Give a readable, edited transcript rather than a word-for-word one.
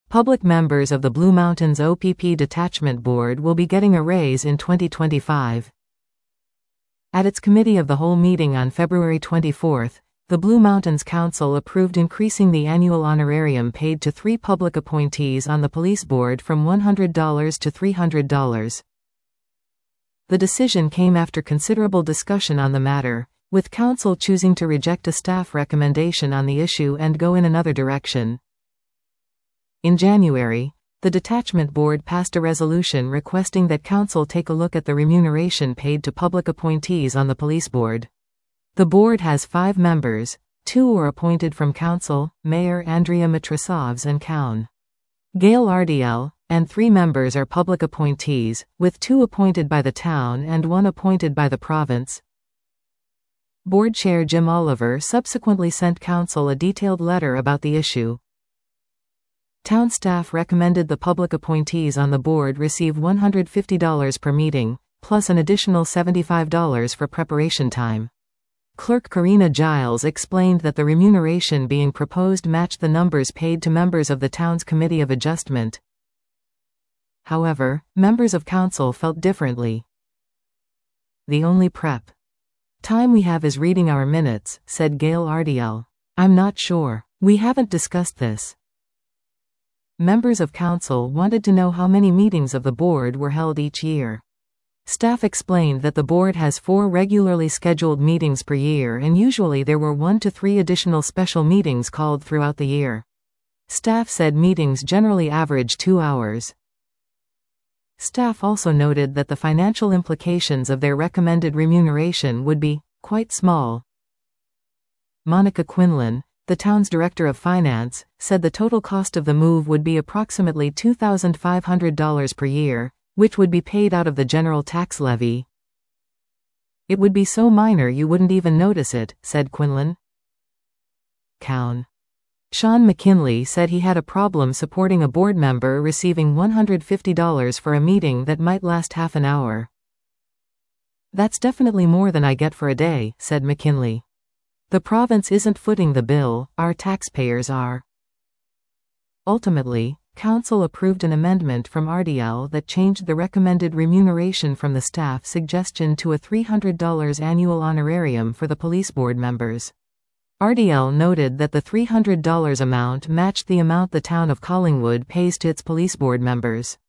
Public members of the Blue Mountains OPP Detachment Board will be getting a raise in 2025. At its Committee of the Whole meeting on February 24, the Blue Mountains Council approved increasing the annual honorarium paid to 3 public appointees on the police board from $100 to $300. The decision came after considerable discussion on the matter, with Council choosing to reject a staff recommendation on the issue and go in another direction. In January, the Detachment Board passed a resolution requesting that Council take a look at the remuneration paid to public appointees on the police board. The board has 5 members, 2 are appointed from Council, Mayor Andrea Matrosovs and Coun. Gail RDL, and 3 members are public appointees, with 2 appointed by the town and 1 appointed by the province. Board Chair Jim Oliver subsequently sent Council a detailed letter about the issue. Town staff recommended the public appointees on the board receive $150 per meeting, plus an additional $75 for preparation time. Clerk Karina Giles explained that the remuneration being proposed matched the numbers paid to members of the town's Committee of Adjustment. However, members of Council felt differently. The only prep time we have is reading our minutes, said Gail RDL. I'm not sure. We haven't discussed this. Members of Council wanted to know how many meetings of the board were held each year. Staff explained that the board has 4 regularly scheduled meetings per year and usually there were 1 to 3 additional special meetings called throughout the year. Staff said meetings generally average 2 hours. Staff also noted that the financial implications of their recommended remuneration would be quite small. Monica Quinlan, the town's Director of Finance, said the total cost of the move would be approximately $2,500 per year, which would be paid out of the general tax levy. It would be so minor you wouldn't even notice it, said Quinlan. Coun. Sean McKinley said he had a problem supporting a board member receiving $150 for a meeting that might last half an hour. That's definitely more than I get for a day, said McKinley. The province isn't footing the bill, our taxpayers are. Ultimately, Council approved an amendment from RDL that changed the recommended remuneration from the staff suggestion to a $300 annual honorarium for the police board members. RDL noted that the $300 amount matched the amount the town of Collingwood pays to its police board members.